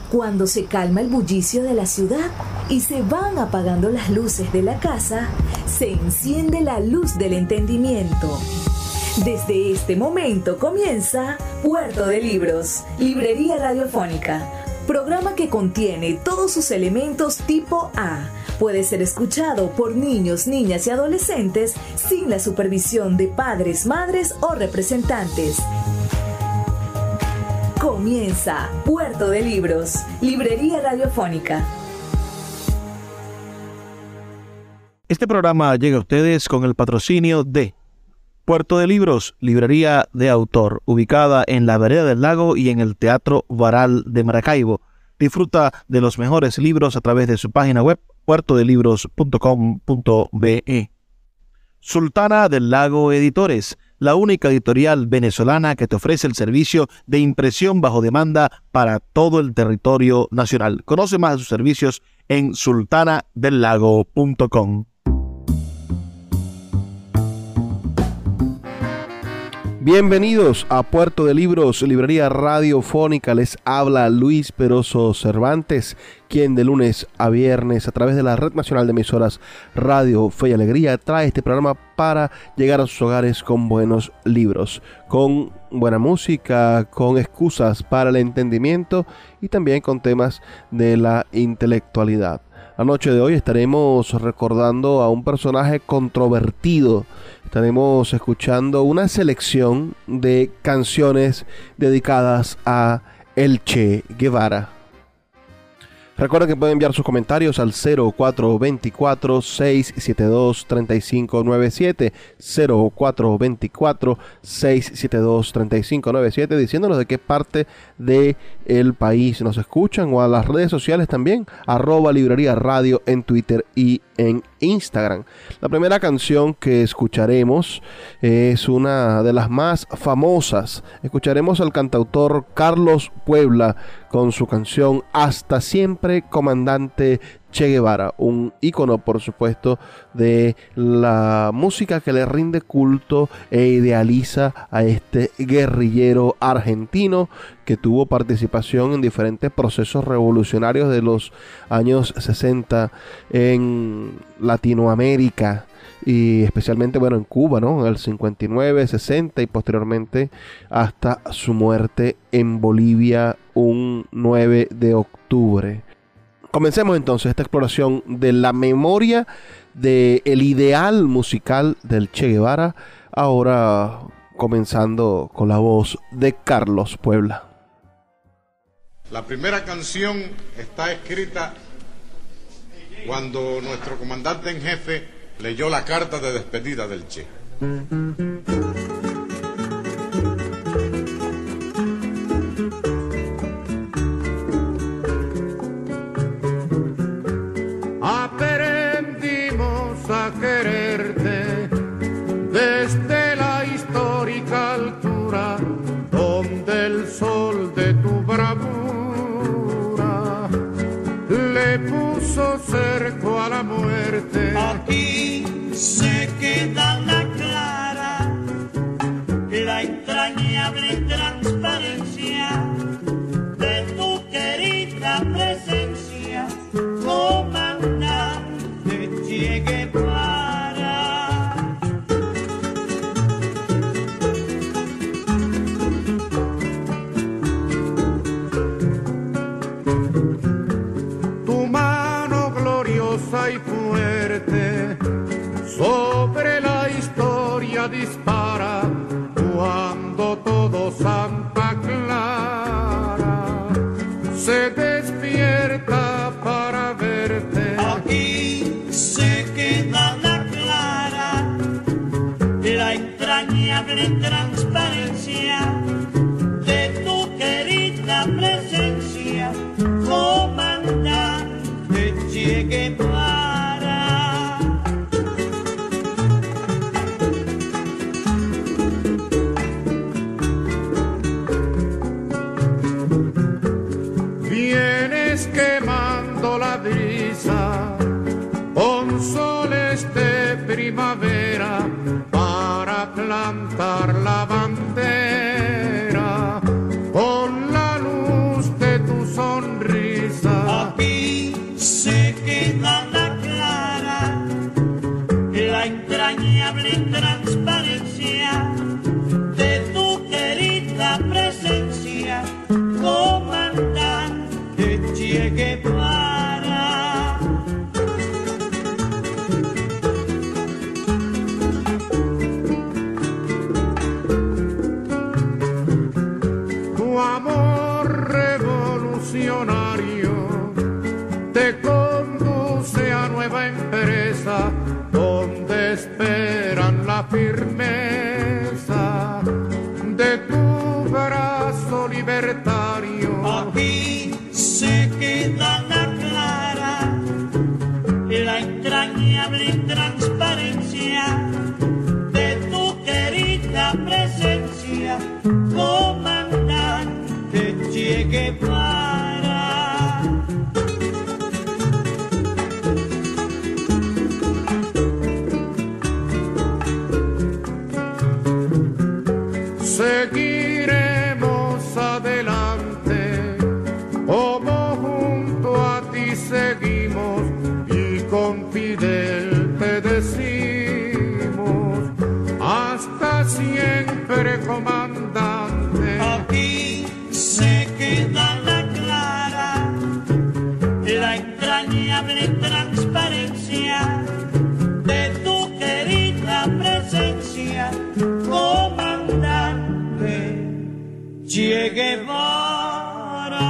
Cuando se calma el bullicio de la ciudad y se van apagando las luces de la casa, se enciende la luz del entendimiento. Desde este momento comienza Puerto de Libros, Librería Radiofónica, programa que contiene todos sus elementos tipo A. Puede ser escuchado por niños, niñas y adolescentes sin la supervisión de padres, madres o representantes. Comienza Puerto de Libros, Librería Radiofónica. Este programa llega a ustedes con el patrocinio de Puerto de Libros, librería de autor, ubicada en la Vereda del Lago y en el Teatro Varal de Maracaibo. Disfruta de los mejores libros a través de su página web, puertodelibros.com.be. Sultana del Lago Editores, la única editorial venezolana que te ofrece el servicio de impresión bajo demanda para todo el territorio nacional. Conoce más de sus servicios en sultanadelago.com. Bienvenidos a Puerto de Libros, librería radiofónica. Les habla Luis Peroso Cervantes, quien de lunes a viernes a través de la Red Nacional de Emisoras Radio Fe y Alegría trae este programa para llegar a sus hogares con buenos libros, con buena música, con excusas para el entendimiento y también con temas de la intelectualidad. La noche de hoy estaremos recordando a un personaje controvertido. Estaremos escuchando una selección de canciones dedicadas a el Che Guevara. Recuerden que pueden enviar sus comentarios al 0424-672-3597, 0424-672-3597, diciéndonos de qué parte del país nos escuchan, o a las redes sociales también, @librería radio en Twitter y en Instagram. La primera canción que escucharemos es una de las más famosas. Escucharemos al cantautor Carlos Puebla con su canción Hasta Siempre, Comandante Che Guevara, un ícono, por supuesto, de la música que le rinde culto e idealiza a este guerrillero argentino que tuvo participación en diferentes procesos revolucionarios de los años 60 en Latinoamérica y especialmente, en Cuba, ¿no? En el 59, 60 y posteriormente hasta su muerte en Bolivia un 9 de octubre. Comencemos entonces esta exploración de la memoria del ideal musical del Che Guevara, ahora comenzando con la voz de Carlos Puebla. La primera canción está escrita cuando nuestro comandante en jefe leyó la carta de despedida del Che. Aprendimos a quererte desde la histórica altura donde el sol de tu bravura le puso cerco a la muerte. Aquí se queda la clara, la entrañable transparencia de tu querida presencia, comandante Che Guevara. Tu mano gloriosa y fuerte sobre la historia dispara cuando todo Santa Clara se despierta para verte. Aquí se queda la clara, la entrañable transparencia de tu querida presencia, comandante Che Guevara. Vienes quemando la brisa con soles de primavera para plantar la bandera presencia, comandante Che Guevara. Tu amor revolucionario te conduce a nueva empresa donde esperan la firmeza de tu brazo libertario. Aquí se queda la clara, la entrañable transparencia de tu querida presencia, comandante Che Guevara. Seguiremos adelante, como junto a ti seguimos, y con Fidel te decimos, hasta siempre, comandante. Aquí se queda la clara, la entrañable transparencia de tu querida presencia, comandante Che Guevara.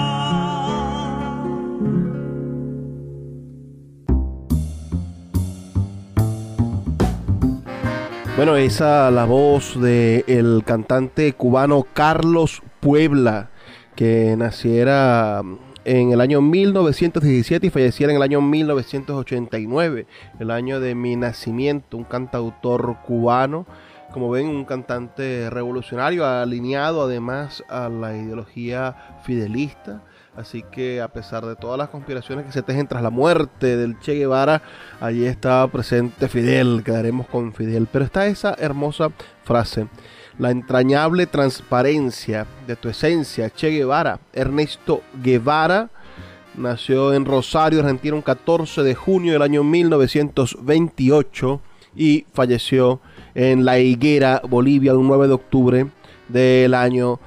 Bueno, esa la voz del cantante cubano Carlos Puebla, que naciera en el año 1917 y falleciera en el año 1989, el año de mi nacimiento, un cantautor cubano. Como ven, un cantante revolucionario, alineado además a la ideología fidelista. Así que a pesar de todas las conspiraciones que se tejen tras la muerte del Che Guevara, allí estaba presente Fidel, quedaremos con Fidel. Pero está esa hermosa frase: la entrañable transparencia de tu esencia, Che Guevara. Ernesto Guevara nació en Rosario, Argentina, un 14 de junio del año 1928 y falleció en La Higuera, Bolivia, un 9 de octubre del año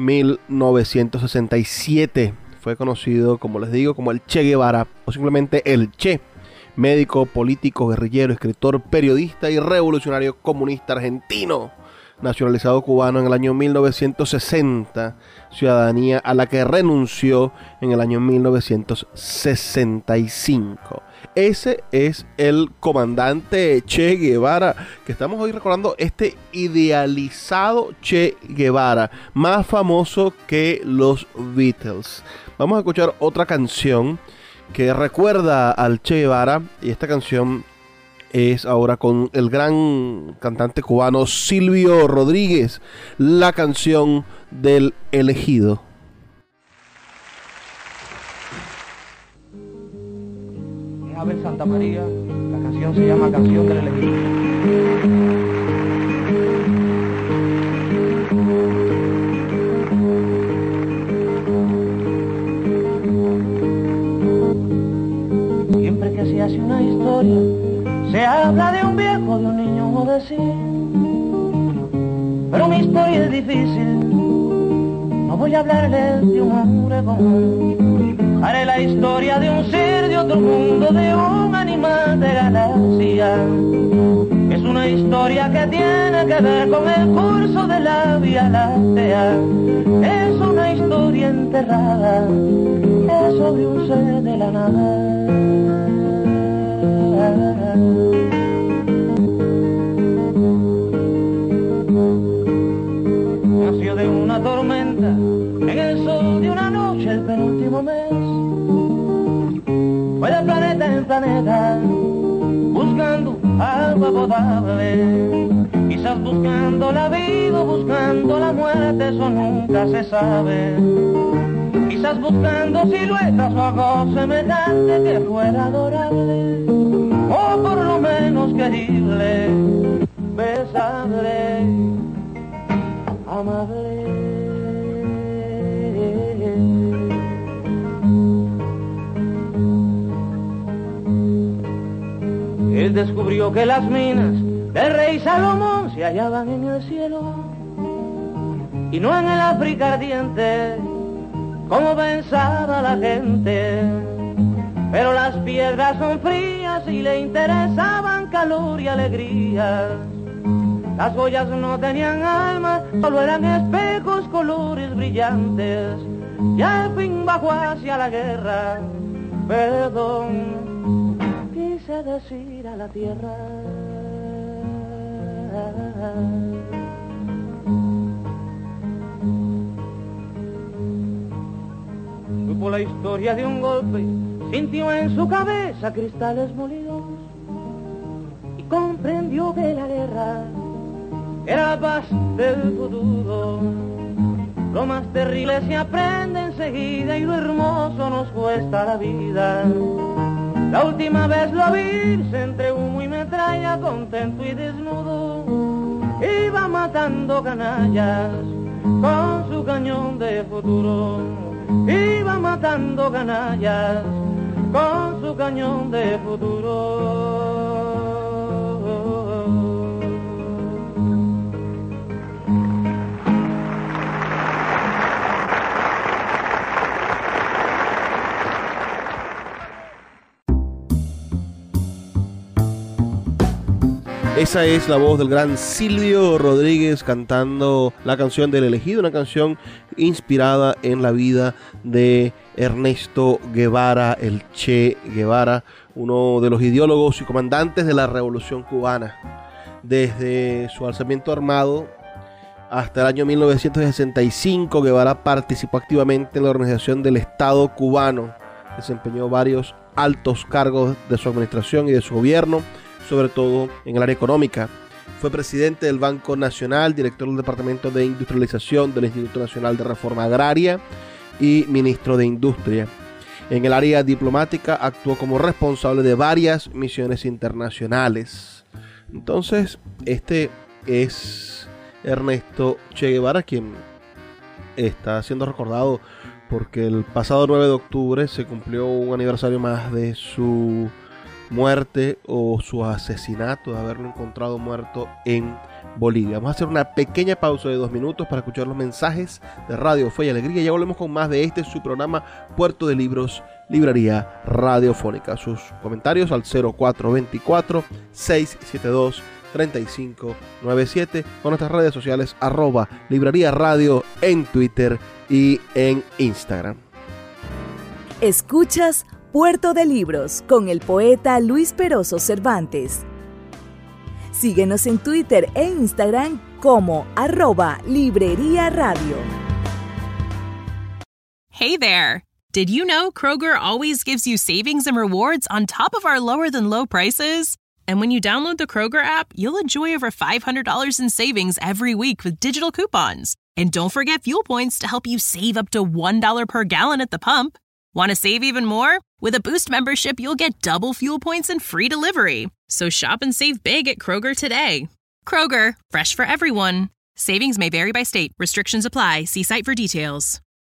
1967. Fue conocido, como les digo, como el Che Guevara o simplemente el Che. Médico, político, guerrillero, escritor, periodista y revolucionario comunista argentino. Nacionalizado cubano en el año 1960, ciudadanía a la que renunció en el año 1965. Ese es el comandante Che Guevara, que estamos hoy recordando, este idealizado Che Guevara, más famoso que los Beatles. Vamos a escuchar otra canción que recuerda al Che Guevara, y esta canción es ahora con el gran cantante cubano Silvio Rodríguez, la canción del elegido. En Abel Santa María, la canción se llama Canción del elegido. Siempre que se hace una historia, se habla de un viejo, de un niño o de sí. Pero mi historia es difícil, no voy a hablarles de un hombre común. Haré la historia de un ser de otro mundo, de un animal de galaxia. Es una historia que tiene que ver con el curso de la Vía Láctea. Es una historia enterrada, es sobre un ser de la nada. Nació de una tormenta en el sol de una noche el penúltimo mes. Fue de planeta en planeta buscando agua potable, quizás buscando la vida, buscando la muerte, eso nunca se sabe. Quizás buscando siluetas o algo semejante que fuera adorable, o por lo menos querible, besable, amable. Él descubrió que las minas del rey Salomón se hallaban en el cielo, y no en el África ardiente, como pensaba la gente. Pero las piedras son frías y le interesaban calor y alegría. Las joyas no tenían alma, solo eran espejos, colores brillantes. Y al fin bajó hacia la guerra, perdón, quise decir a la tierra. Supo la historia de un golpe, sintió en su cabeza cristales molidos y comprendió que la guerra era la paz del futuro. Lo más terrible se aprende enseguida y lo hermoso nos cuesta la vida. La última vez lo vi entre humo y metralla, contento y desnudo, iba matando canallas con su cañón de futuro. Iba matando canallas con su cañón de futuro. Esa es la voz del gran Silvio Rodríguez cantando la canción del elegido, una canción inspirada en la vida de Ernesto Guevara, el Che Guevara, uno de los ideólogos y comandantes de la Revolución Cubana. Desde su alzamiento armado hasta el año 1965, Guevara participó activamente en la organización del Estado cubano, desempeñó varios altos cargos de su administración y de su gobierno, sobre todo en el área económica. Fue presidente del Banco Nacional, director del Departamento de Industrialización del Instituto Nacional de Reforma Agraria y ministro de Industria. En el área diplomática actuó como responsable de varias misiones internacionales. Entonces, este es Ernesto Che Guevara, quien está siendo recordado porque el pasado 9 de octubre se cumplió un aniversario más de su muerte o su asesinato, de haberlo encontrado muerto en Bolivia. Vamos a hacer una pequeña pausa de 2 minutos para escuchar los mensajes de Radio Fe y Alegría. Ya volvemos con más de su programa Puerto de Libros, Librería Radiofónica. Sus comentarios al 0424-672-3597 con nuestras redes sociales @Librería Radio en Twitter y en Instagram. Escuchas Puerto de Libros con el poeta Luis Peroso Cervantes. Síguenos en Twitter e Instagram como @Librería Radio. Hey there! Did you know Kroger always gives you savings and rewards on top of our lower than low prices? And when you download the Kroger app, you'll enjoy over $500 in savings every week with digital coupons. And don't forget fuel points to help you save up to $1 per gallon at the pump. Want to save even more? With a Boost membership, you'll get double fuel points and free delivery. So shop and save big at Kroger today. Kroger, fresh for everyone. Savings may vary by state. Restrictions apply. See site for details.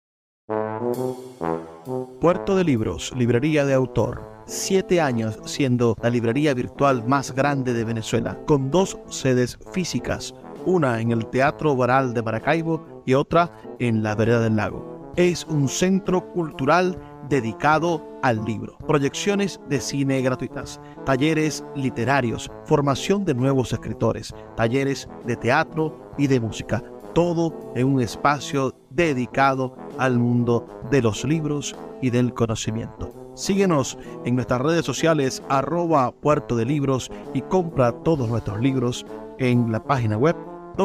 Puerto de Libros, librería de autor. 7 años siendo la librería virtual más grande de Venezuela, con 2 sedes físicas, una en el Teatro Baral de Maracaibo y otra en la Vereda del Lago. Es un centro cultural dedicado al libro, proyecciones de cine gratuitas, talleres literarios, formación de nuevos escritores, talleres de teatro y de música, todo en un espacio dedicado al mundo de los libros y del conocimiento. Síguenos en nuestras redes sociales @Puerto de Libros y compra todos nuestros libros en la página web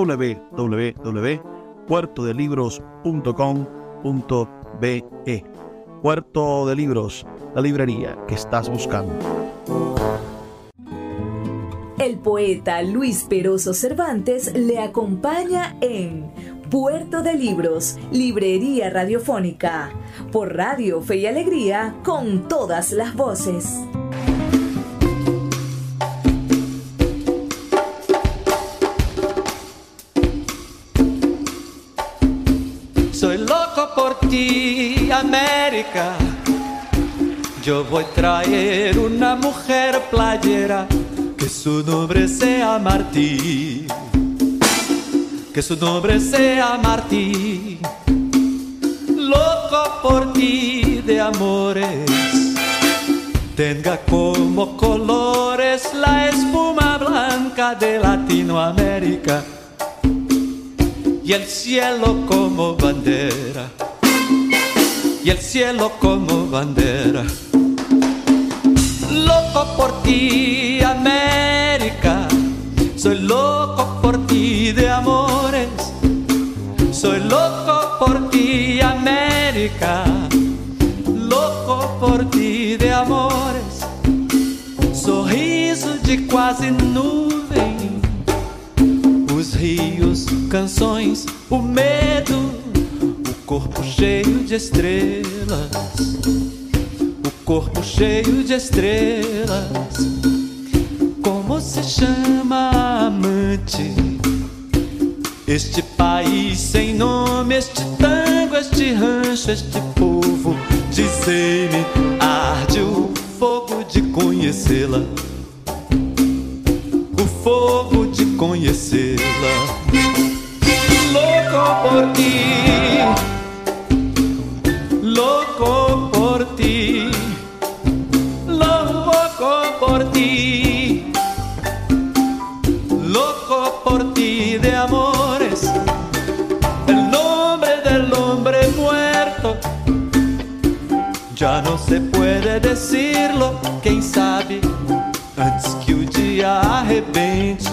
www.puertodelibros.com.be. Puerto de Libros, la librería que estás buscando. El poeta Luis Peroso Cervantes le acompaña en Puerto de Libros, Librería Radiofónica, por Radio Fe y Alegría, con todas las voces. Soy loco por ti, América. Yo voy a traer una mujer playera, que su nombre sea Martí, que que su nombre sea Martí. Loco por ti de amores, tenga como colores la espuma blanca de Latinoamérica y el cielo como bandera, y el cielo como bandera. Loco por ti, América, soy loco por ti de amores. Soy loco por ti, América, loco por ti de amores. Sorriso de quase nuvem, os rios, canções, o medo, o corpo cheio de estrelas, o corpo cheio de estrelas. Como se chama, amante? Este país sem nome, este tango, este rancho, este povo. Dizei-me, arde o fogo de conhecê-la, o fogo de conhecê-la. Louco por ti, louco por ti, louco por ti, loco por ti de amores. El nombre del hombre muerto já não se puede decirlo. Quem sabe antes que o dia arrebente,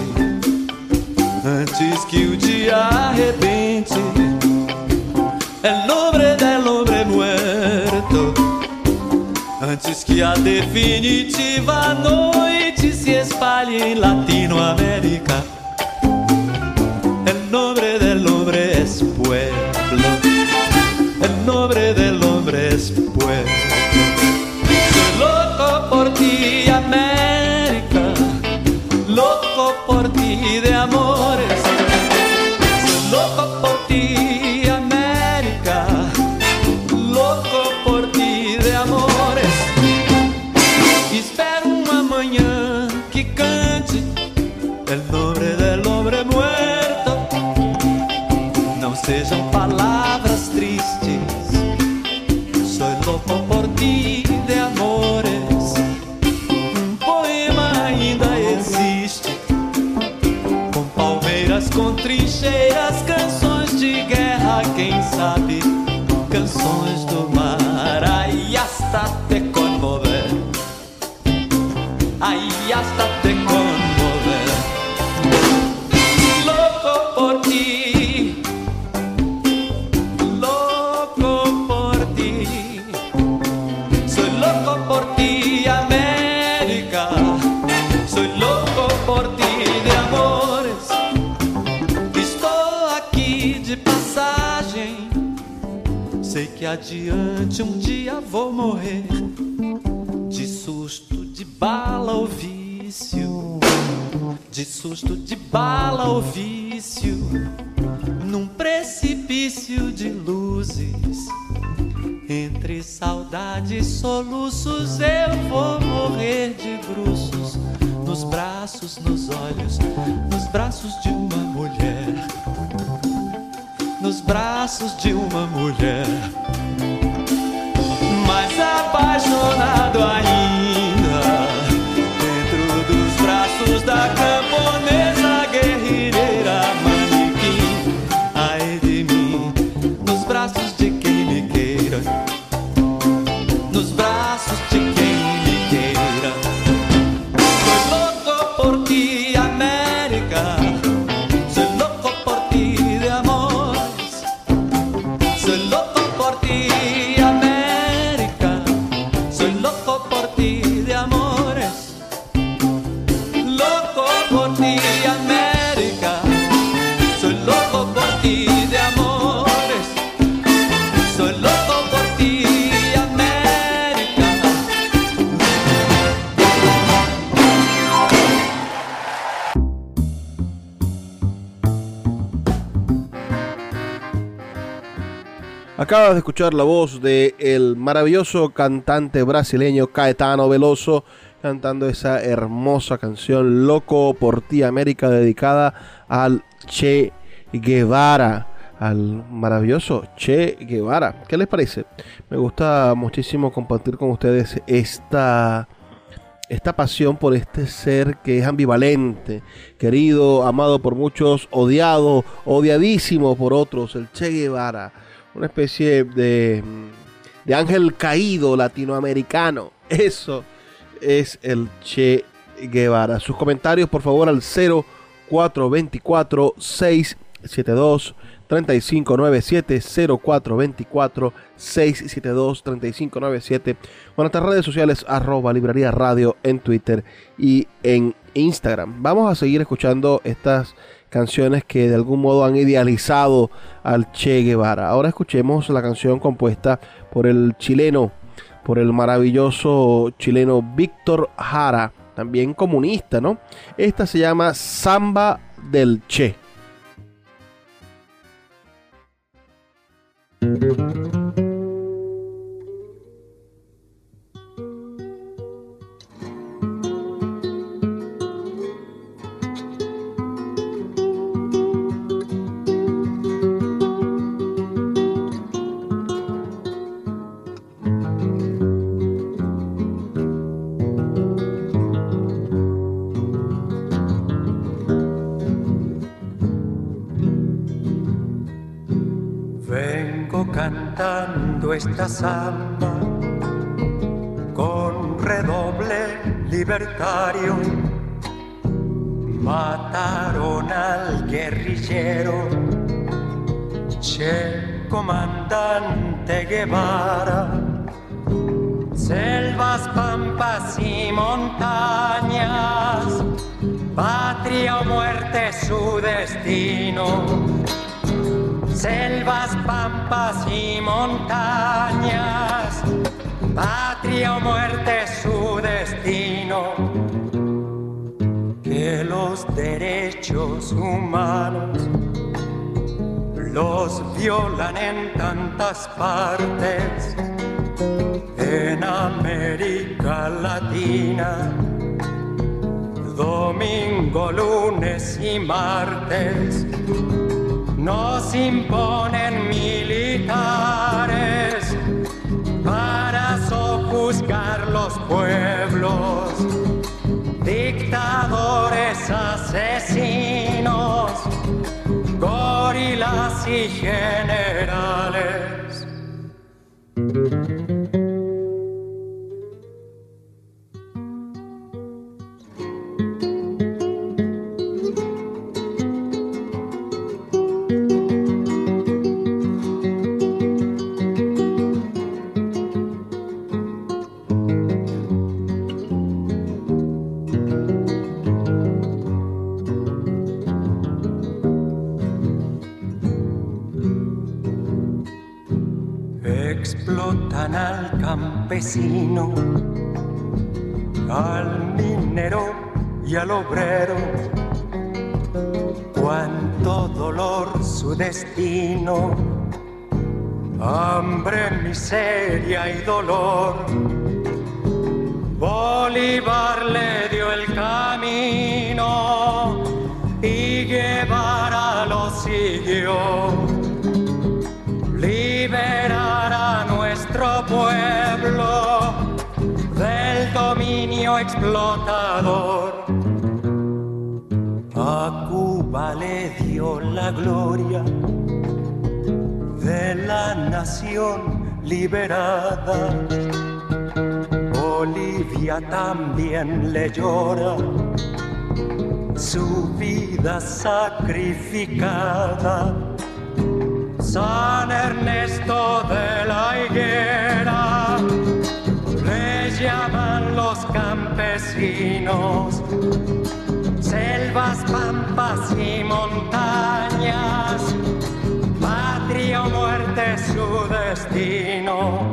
antes que o dia arrebente. El nombre del hombre muerto, antes que a definitiva noite se espalhe em Latinoamérica. El nombre del hombre es pueblo, el nombre del hombre es pueblo. Soy loco por ti, América, loco por ti de amores. Soy loco por ti, América, loco por ti de amores. Espero uma manhã que cante el nombre del hombre muerto. Não sejam palavras tristes. Soy loco por ti de amores. Poema ainda existe, com palmeiras, com trincheiras, canções de guerra, quem sabe, canções do mar. Ai, hasta te conmover, ai, hasta te conmover. Loco por ti, loco por ti, soy loco por ti, América, soy loco por ti de amores. Estou aqui de passagem, sei que adiante um dia vou morrer, de susto de bala ou vício, de susto de bala ou vício, num precipício de luzes, entre saudades e soluços, eu vou morrer de bruços, nos braços, nos olhos, nos braços de uma mulher, nos braços de uma mulher. Mais apaixonado ainda, dentro dos braços da camponesa guerrilheira manequim. Ai de mim, nos braços de quem me queira, nos braços de quem me queira. Soy loco por ti, América, soy loco por ti de amores. Soy loco por ti, América, soy loco por ti de amores. Loco por ti, América, soy loco por ti de amores. Soy loco por ti, América. Acabas de escuchar la voz de el maravilloso cantante brasileño Caetano Veloso cantando esa hermosa canción Loco por ti, América, dedicada al Che Guevara, al maravilloso Che Guevara. ¿Qué les parece? Me gusta muchísimo compartir con ustedes esta pasión por este ser que es ambivalente, querido, amado por muchos, odiado, odiadísimo por otros, el Che Guevara, una especie de ángel caído latinoamericano. Eso es el Che Guevara. Sus comentarios, por favor, al 0424-672-3597, 0424-672-3597, o en nuestras redes sociales, @Librería Radio en Twitter y en Instagram. Vamos a seguir escuchando estas canciones que de algún modo han idealizado al Che Guevara. Ahora escuchemos la canción compuesta por el maravilloso chileno Víctor Jara, también comunista, ¿no? Esta se llama Samba del Che. Cantando esta samba con redoble libertario, mataron al guerrillero Che comandante Guevara. Selvas, pampas y montañas, patria o muerte su destino. Selvas, pampas y montañas, patria o muerte su destino. Que los derechos humanos los violan en tantas partes, en América Latina, domingo, lunes y martes. Nos imponen militares para sojuzgar los pueblos, dictadores, asesinos, gorilas y generales. Explotan al campesino, al minero y al obrero. Cuánto dolor su destino, hambre, miseria y dolor. Bolívar le dio el camino y Guevara lo siguió. Liberar a nuestro pueblo del dominio explotador. A Cuba le dio la gloria de la nación liberada. Bolivia también le llora su vida sacrificada. San Ernesto de la Higuera le llaman los campesinos. Selvas, pampas y montañas, patria o muerte su destino.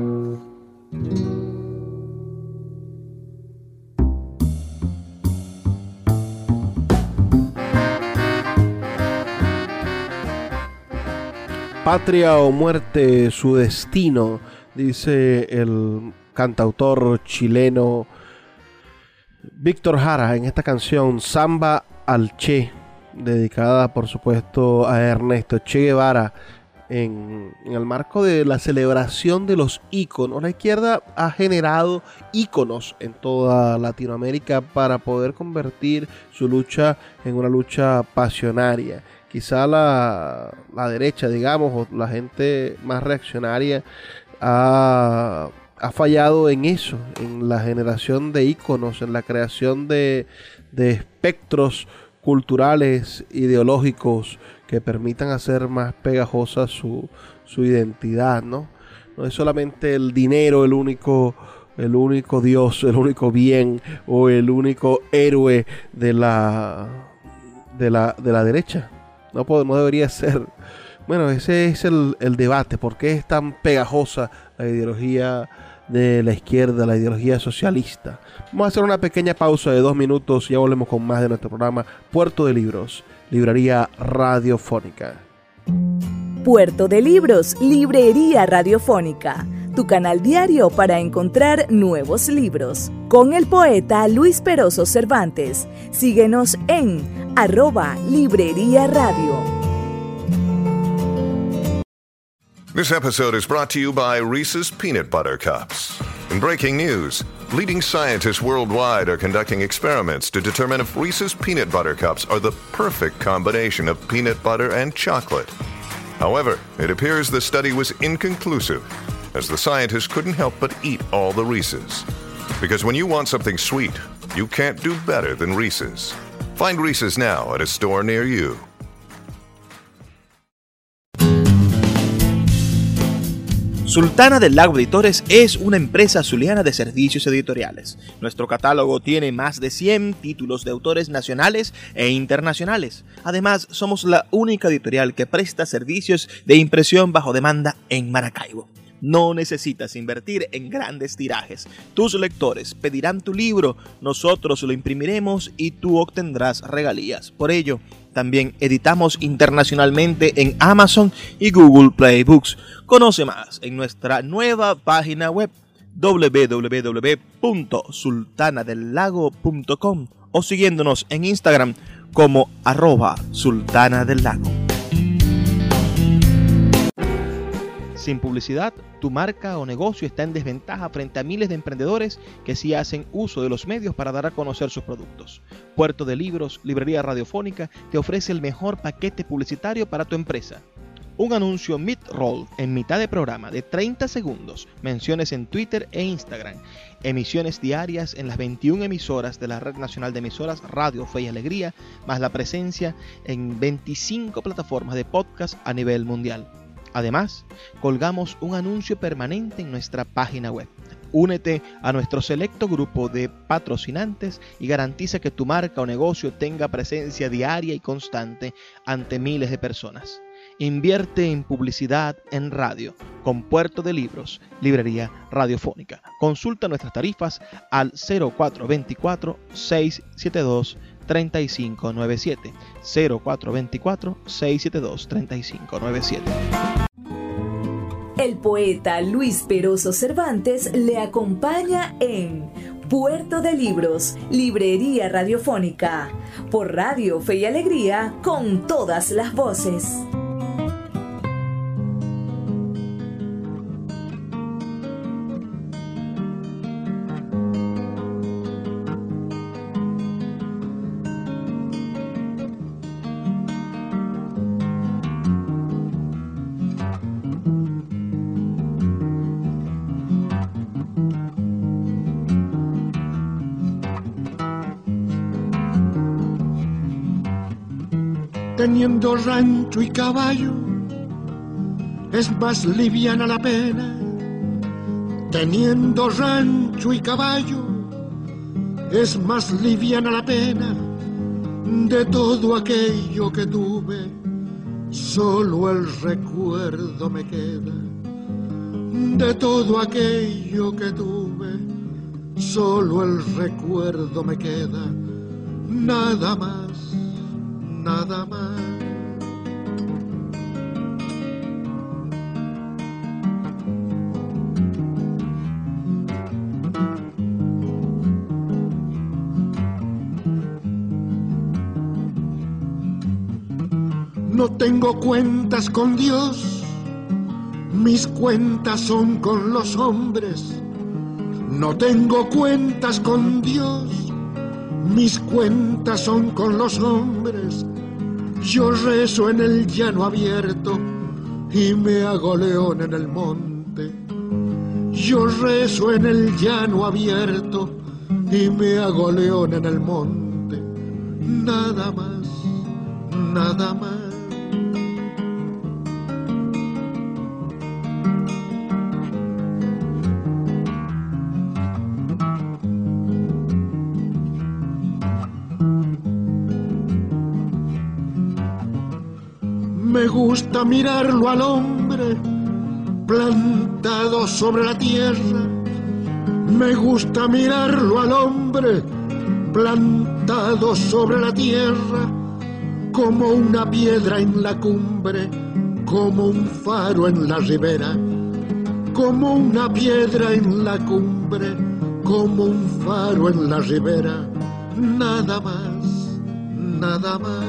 Patria o muerte su destino, dice el cantautor chileno Víctor Jara en esta canción Samba al Che, dedicada por supuesto a Ernesto Che Guevara, en el marco de la celebración de los íconos. La izquierda ha generado íconos en toda Latinoamérica para poder convertir su lucha en una lucha pasionaria. Quizá la derecha, digamos, o la gente más reaccionaria ha fallado en eso, en la generación de íconos, en la creación de espectros culturales, ideológicos, que permitan hacer más pegajosa su identidad, ¿no? No es solamente el dinero el único Dios, el único bien o el único héroe de la derecha. No debería ser. Bueno, ese es el debate. ¿Por qué es tan pegajosa la ideología de la izquierda, la ideología socialista? Vamos a hacer una pequeña pausa de 2 minutos y ya volvemos con más de nuestro programa Puerto de Libros, Librería Radiofónica. Puerto de Libros, Librería Radiofónica, tu canal diario para encontrar nuevos libros. Con el poeta Luis Peroso Cervantes. Síguenos en @Librería Radio. This episode is brought to you by Reese's Peanut Butter Cups. In breaking news, leading scientists worldwide are conducting experiments to determine if Reese's Peanut Butter Cups are the perfect combination of peanut butter and chocolate. However, it appears the study was inconclusive, as the scientists couldn't help but eat all the Reese's. Because when you want something sweet, you can't do better than Reese's. Find Reese's now at a store near you. Sultana del Lago Editores es una empresa zuliana de servicios editoriales. Nuestro catálogo tiene más de 100 títulos de autores nacionales e internacionales. Además, somos la única editorial que presta servicios de impresión bajo demanda en Maracaibo. No necesitas invertir en grandes tirajes. Tus lectores pedirán tu libro, nosotros lo imprimiremos y tú obtendrás regalías. Por ello, también editamos internacionalmente en Amazon y Google Play Books. Conoce más en nuestra nueva página web www.sultanadelago.com o siguiéndonos en Instagram como @sultanadelago. Sin publicidad, tu marca o negocio está en desventaja frente a miles de emprendedores que sí hacen uso de los medios para dar a conocer sus productos. Puerto de Libros, Librería Radiofónica, te ofrece el mejor paquete publicitario para tu empresa. Un anuncio mid-roll en mitad de programa de 30 segundos, menciones en Twitter e Instagram, emisiones diarias en las 21 emisoras de la Red Nacional de Emisoras Radio Fe y Alegría, más la presencia en 25 plataformas de podcast a nivel mundial. Además, colgamos un anuncio permanente en nuestra página web. Únete a nuestro selecto grupo de patrocinantes y garantiza que tu marca o negocio tenga presencia diaria y constante ante miles de personas. Invierte en publicidad en radio con Puerto de Libros, Librería Radiofónica. Consulta nuestras tarifas al 0424-672-3597. 0424-672-3597. El poeta Luis Peroso Cervantes le acompaña en Puerto de Libros, Librería Radiofónica, por Radio Fe y Alegría, con todas las voces. Teniendo rancho y caballo, es más liviana la pena. Teniendo rancho y caballo, es más liviana la pena. De todo aquello que tuve, solo el recuerdo me queda. De todo aquello que tuve, solo el recuerdo me queda. Nada más. Nada más. No tengo cuentas con Dios, mis cuentas son con los hombres. No tengo cuentas con Dios, mis cuentas son con los hombres. Yo rezo en el llano abierto y me hago león en el monte. Yo rezo en el llano abierto y me hago león en el monte. Nada más, nada más. Me gusta mirarlo al hombre plantado sobre la tierra. Me gusta mirarlo al hombre plantado sobre la tierra, como una piedra en la cumbre, como un faro en la ribera, como una piedra en la cumbre, como un faro en la ribera. Nada más, nada más.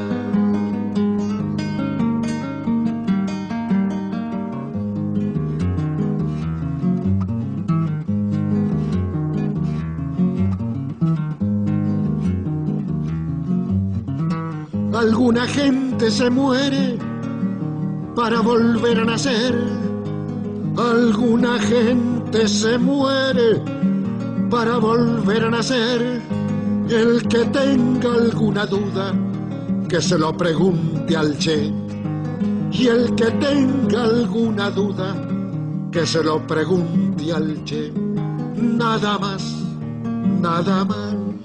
Alguna gente se muere para volver a nacer. Alguna gente se muere para volver a nacer. El que tenga alguna duda, que se lo pregunte al Che. Y el que tenga alguna duda, que se lo pregunte al Che. Nada más, nada más.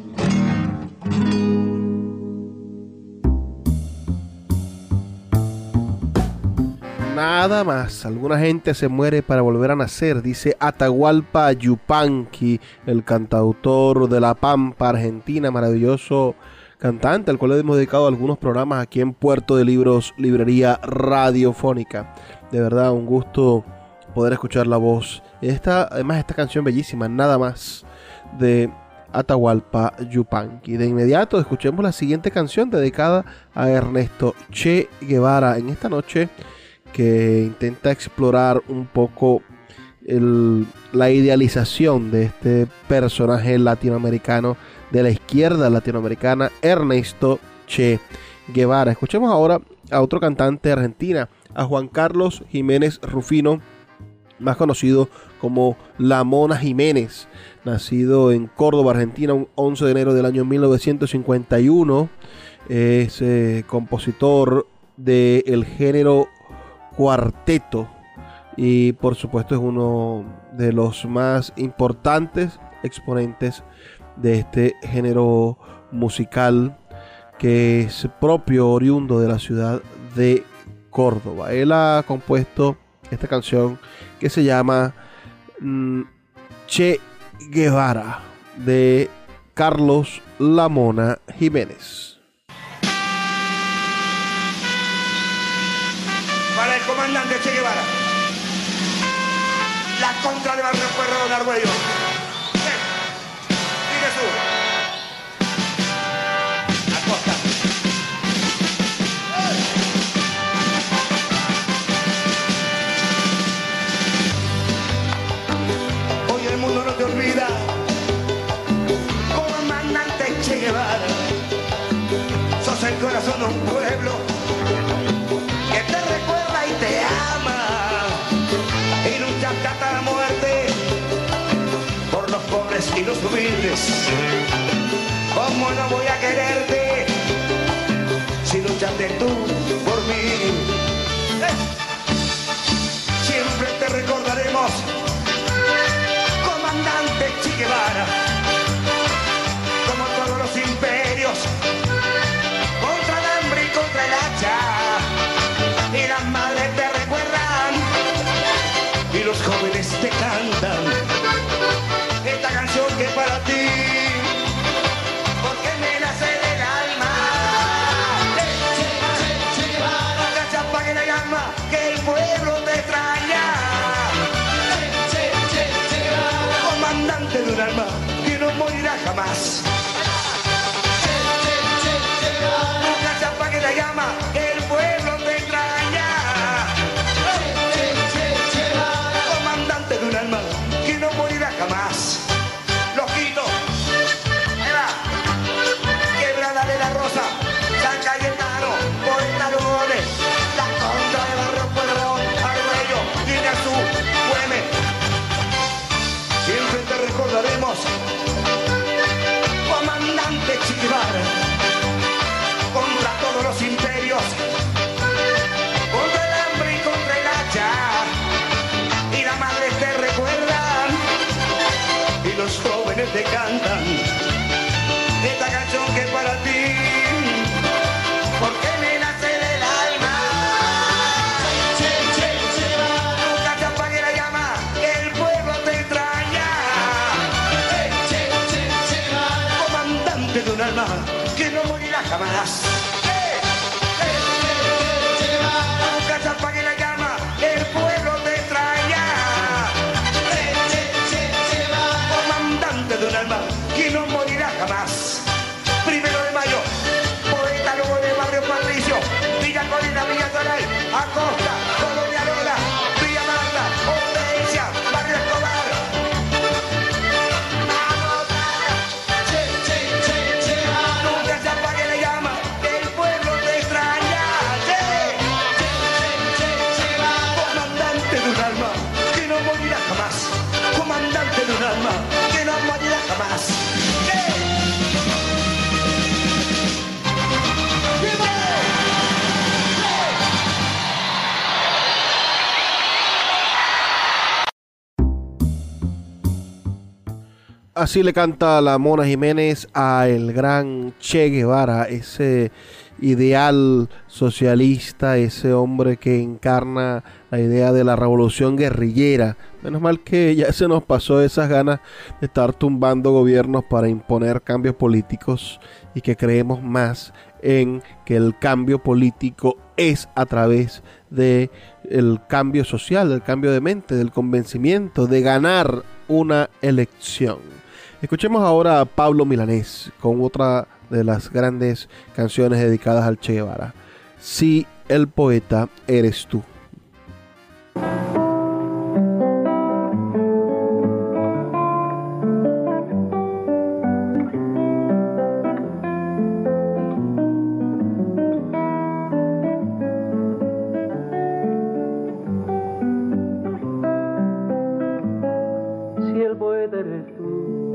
Nada más, alguna gente se muere para volver a nacer, dice Atahualpa Yupanqui, el cantautor de La Pampa, Argentina, maravilloso cantante, al cual le hemos dedicado algunos programas aquí en Puerto de Libros, Librería Radiofónica. De verdad, un gusto poder escuchar la voz. Además, esta canción bellísima, Nada más, de Atahualpa Yupanqui. De inmediato, escuchemos la siguiente canción dedicada a Ernesto Che Guevara en esta noche, que intenta explorar un poco la idealización de este personaje latinoamericano, de la izquierda latinoamericana, Ernesto Che Guevara. Escuchemos ahora a otro cantante de Argentina, a Juan Carlos Jiménez Rufino, más conocido como La Mona Jiménez, nacido en Córdoba, Argentina, un 11 de enero del año 1951. Es compositor del género cuarteto y por supuesto es uno de los más importantes exponentes de este género musical, que es propio, oriundo de la ciudad de Córdoba. Él ha compuesto esta canción que se llama Che Guevara, de Carlos La Mona Jiménez. Para el comandante Che Guevara, la contra de Barrio Puerro Don Argüello. Sigue su. Acosta. Hoy el mundo no te olvida, comandante Che Guevara. Sos el corazón de un pueblo que te recuerda y te ama, y luchaste hasta la muerte por los pobres y los humildes. ¿Cómo no voy a quererte si luchaste tú por mí? Siempre te recordaremos, comandante Che Guevara, como todos los imperios, contra el hambre y contra el hacha. Y las madres te recuerdan y los jóvenes te cantan esta canción que es para ti, porque me nace del jóvenes te cantan esta canción que es para ti, porque me nace del alma. Nunca se apague la llama, que el pueblo te extraña. Comandante de un alma que no morirá jamás. Nunca se apague la llama, el pueblo te extraña. Comandante de un alma que no morirá jamás. 1 de mayo, poeta Lugo de Barrio Patricio, Villa Colina, Villa Saray, Acosta, Colonia Lola, Villa Marta, Hortensia, Barrio Escobar. Nunca se apague la llama, que el pueblo te extraña. Comandante de un alma que no morirá jamás. Comandante de un alma que no morirá jamás. Así le canta la Mona Jiménez a el gran Che Guevara, ese ideal socialista, ese hombre que encarna la idea de la revolución guerrillera. Menos mal que ya se nos pasó esas ganas de estar tumbando gobiernos para imponer cambios políticos y que creemos más en que el cambio político es a través de el cambio social, del cambio de mente, del convencimiento, de ganar una elección. Escuchemos ahora a Pablo Milanés con otra de las grandes canciones dedicadas al Che Guevara. Si el poeta eres tú. Si el poeta eres tú,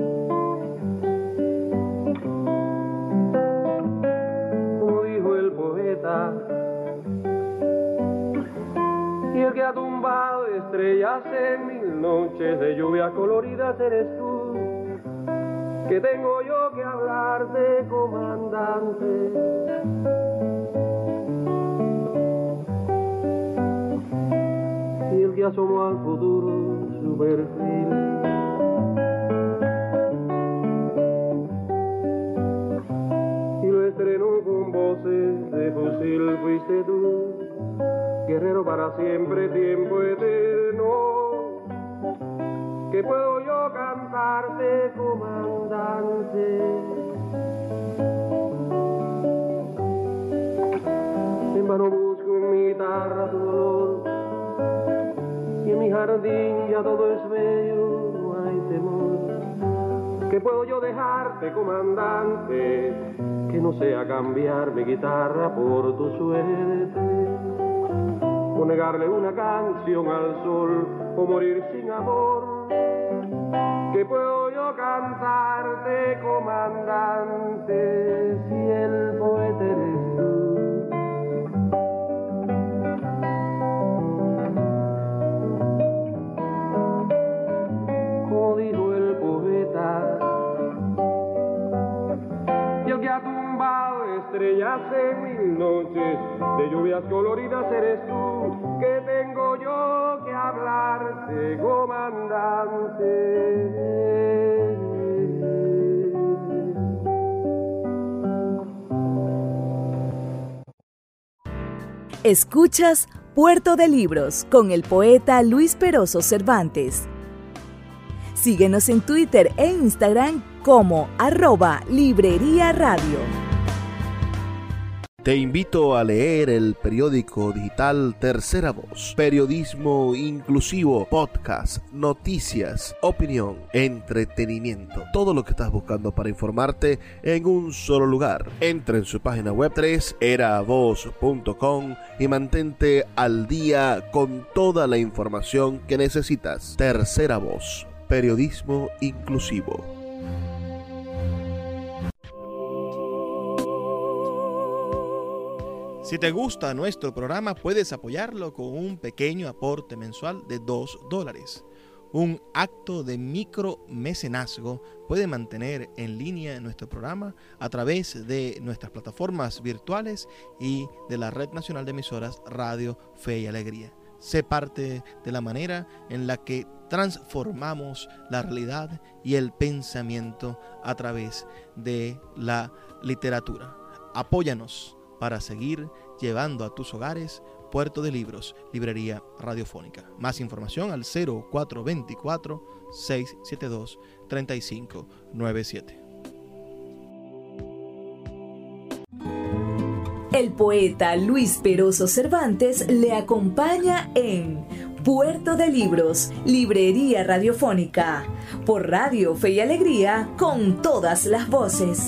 como dijo el poeta, y el que ha tumbado estrellas en 1000 noches de lluvia coloridas eres tú, que tengo yo que hablarte, comandante. Y el que asomó al futuro su perfil, y lo estrenó con voces de fusil, fuiste tú, guerrero para siempre, tiempo eterno, que puedo yo cantarte, comandante. En vano busco en mi guitarra tu dolor, y en mi jardín ya todo es bello, no hay temor. ¿Qué puedo yo dejarte, comandante, que no sea cambiar mi guitarra por tu suerte? O negarle una canción al sol, o morir sin amor. ¿Qué puedo yo cantarte, comandante, si el poeta eres tú? Como dijo el poeta, y el que ha tumbado estrellas en 1000 noches de lluvias coloridas eres tú, que tengo yo que hablarte, comandante. Escuchas Puerto de Libros con el poeta Luis Peroso Cervantes. Síguenos en Twitter e Instagram como @Librería Radio. Te invito a leer el periódico digital Tercera Voz. Periodismo inclusivo, podcast, noticias, opinión, entretenimiento. Todo lo que estás buscando para informarte en un solo lugar. Entra en su página web 3eravoz.com y mantente al día con toda la información que necesitas. Tercera Voz. Periodismo inclusivo. Si te gusta nuestro programa, puedes apoyarlo con un pequeño aporte mensual de $2. un acto de micromecenazgo, puede mantener en línea nuestro programa a través de nuestras plataformas virtuales y de la Red Nacional de Emisoras Radio Fe y Alegría. Sé parte de la manera en la que transformamos la realidad y el pensamiento a través de la literatura. Apóyanos para seguir llevando a tus hogares Puerto de Libros, librería radiofónica. Más información al 0424-672-3597. El poeta Luis Peroso Cervantes le acompaña en Puerto de Libros, librería radiofónica, por Radio Fe y Alegría, con todas las voces.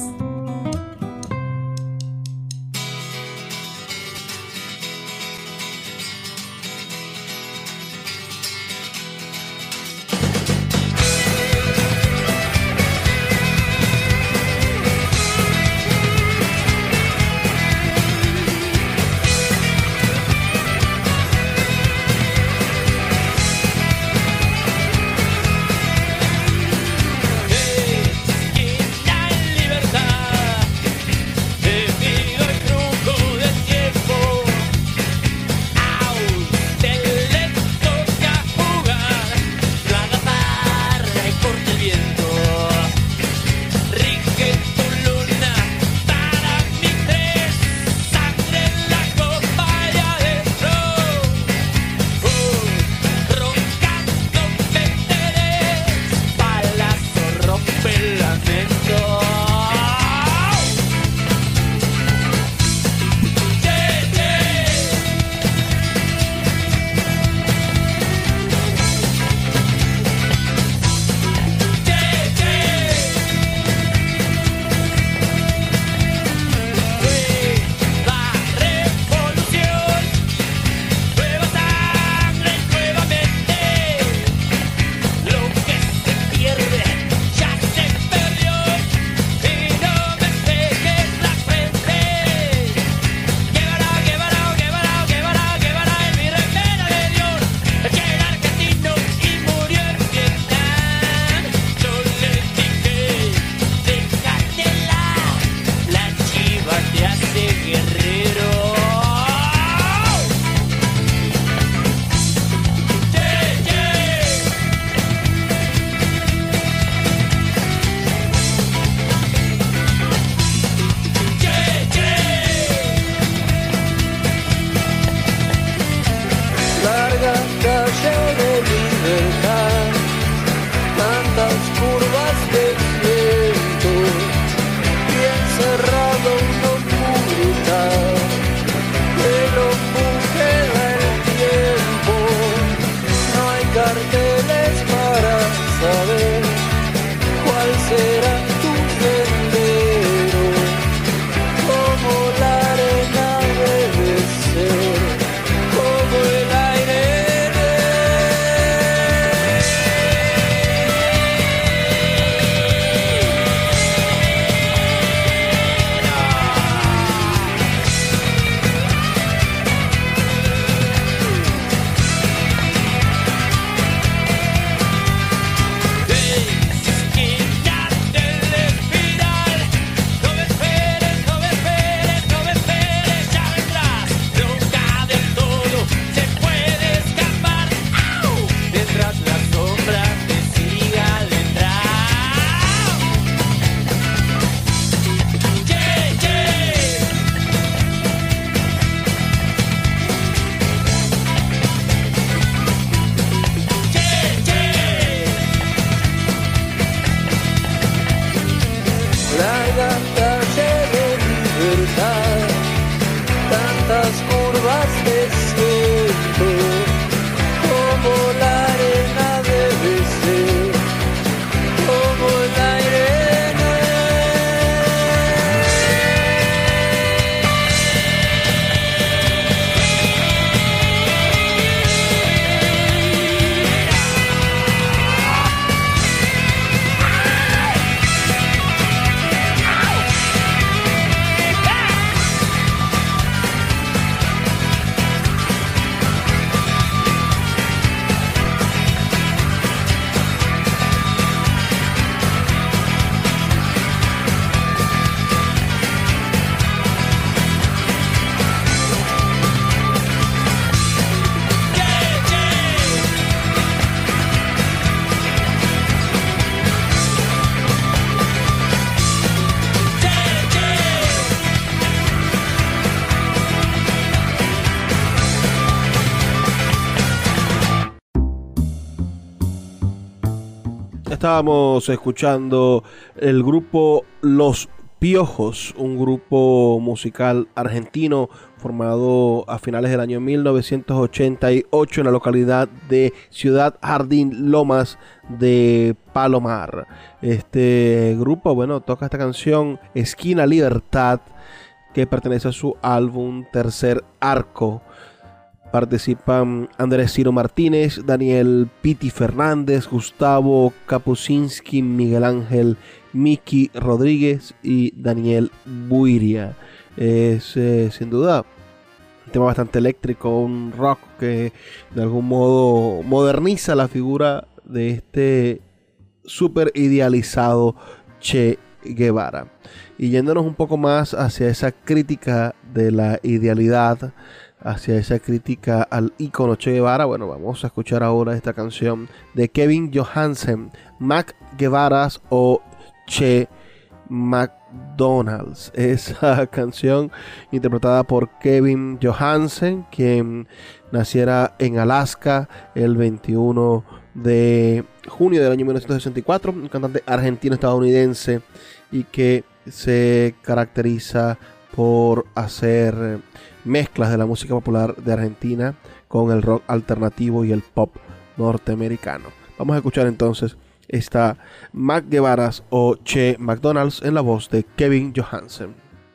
Estábamos escuchando el grupo Los Piojos, un grupo musical argentino formado a finales del año 1988 en la localidad de Ciudad Jardín Lomas de Palomar. Este grupo, toca esta canción Esquina Libertad, que pertenece a su álbum Tercer Arco. Participan Andrés Ciro Martínez, Daniel Piti Fernández, Gustavo Kapuscinski, Miguel Ángel Miki Rodríguez y Daniel Buiria. Es sin duda un tema bastante eléctrico, un rock que de algún modo moderniza la figura de este súper idealizado Che Guevara. Y yéndonos un poco más hacia esa crítica de la idealidad, hacia esa crítica al ícono Che Guevara, vamos a escuchar ahora esta canción de Kevin Johansen, Mac Guevaras o Che McDonald's. Esa canción interpretada por Kevin Johansen, quien naciera en Alaska el 21 de junio del año 1964, un cantante argentino-estadounidense y que se caracteriza por hacer mezclas de la música popular de Argentina con el rock alternativo y el pop norteamericano. Vamos a escuchar entonces esta Mac Guevaras o Che McDonald's en la voz de Kevin Johansen.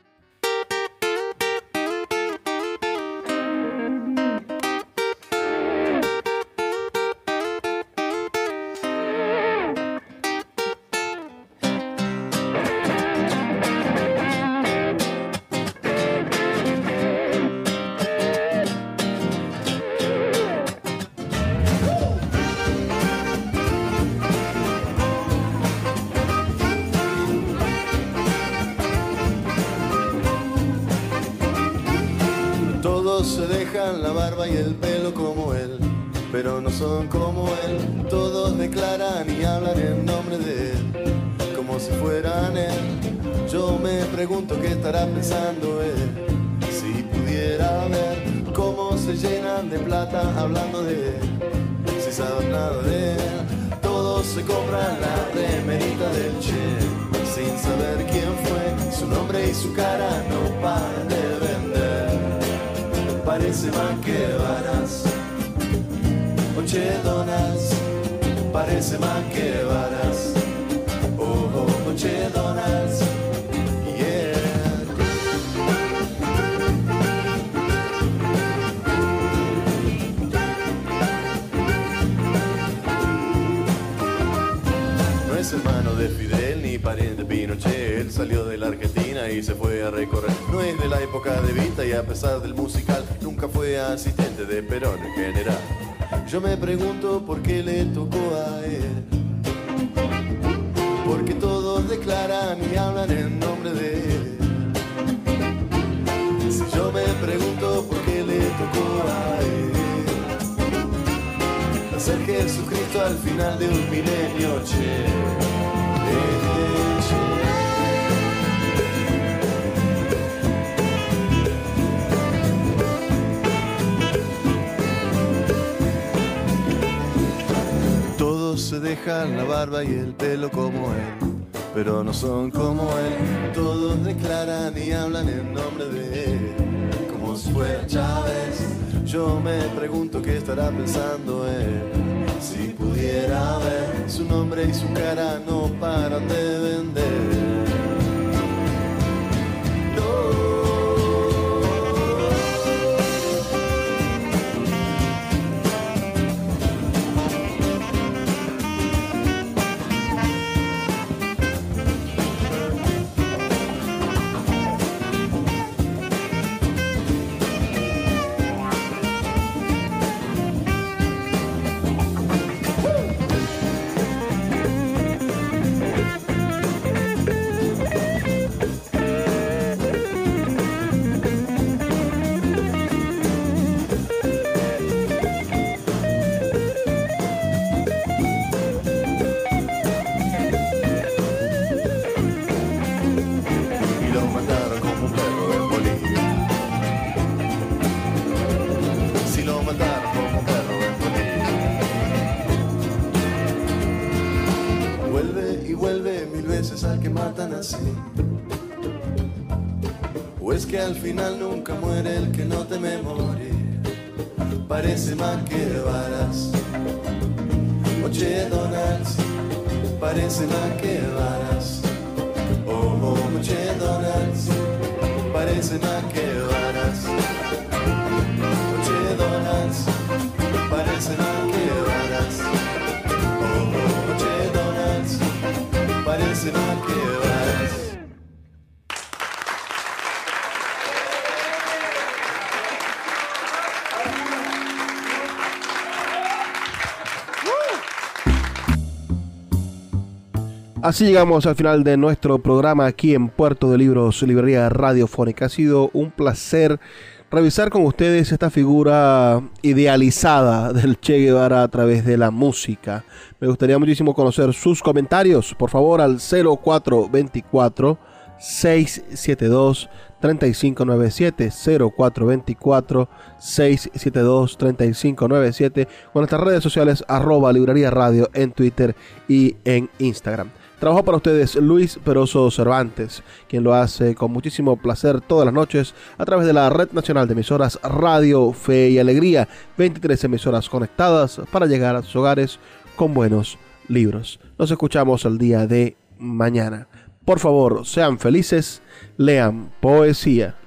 Se dejan la barba y el pelo como él, pero no son como él. Todos declaran y hablan en nombre de él, como si fueran él. Yo me pregunto qué estará pensando él, si pudiera ver cómo se llenan de plata hablando de él, si saben nada de él. Todos se compran la remerita del Che, sin saber quién fue, su nombre y su cara no paran de vender. Parece Mac Guevaras o Che Donas, parece Mac Guevaras o Che Donas, yeah. No es hermano de Fidel ni pariente de Pinochet, él salió de la Argentina y se fue a recorrer. No es de la época de Vita y a pesar del musical nunca fue asistente de Perón en general. Yo me pregunto por qué le tocó a él, porque todos declaran y hablan en nombre de él. Si yo me pregunto por qué le tocó a él, ser Jesucristo al final de un milenio, Che. Se dejan la barba y el pelo como él, pero no son como él. Todos declaran y hablan en nombre de él, como si fuera Chávez. Yo me pregunto qué estará pensando él, si pudiera ver su nombre y su cara no paran de vender. vuelve 1000 veces al que matan así. O es que al final nunca muere el que no teme morir. Parece más que varas. Oye, Donalds, parece más que varas. Oh, oye, Donalds, parece más que varas. Oye, Donalds, parece más que varas. Oh, oye, Donalds, parece más que varas. Así llegamos al final de nuestro programa aquí en Puerto de Libros, Librería Radiofónica. Ha sido un placer revisar con ustedes esta figura idealizada del Che Guevara a través de la música. Me gustaría muchísimo conocer sus comentarios. Por favor, al 0424 672 3597 0424 672 3597 o en nuestras redes sociales @librería radio en Twitter y en Instagram. Trabajó para ustedes Luis Peroso Cervantes, quien lo hace con muchísimo placer todas las noches a través de la Red Nacional de Emisoras Radio Fe y Alegría, 23 emisoras conectadas para llegar a sus hogares con buenos libros. Nos escuchamos el día de mañana. Por favor, sean felices, lean poesía.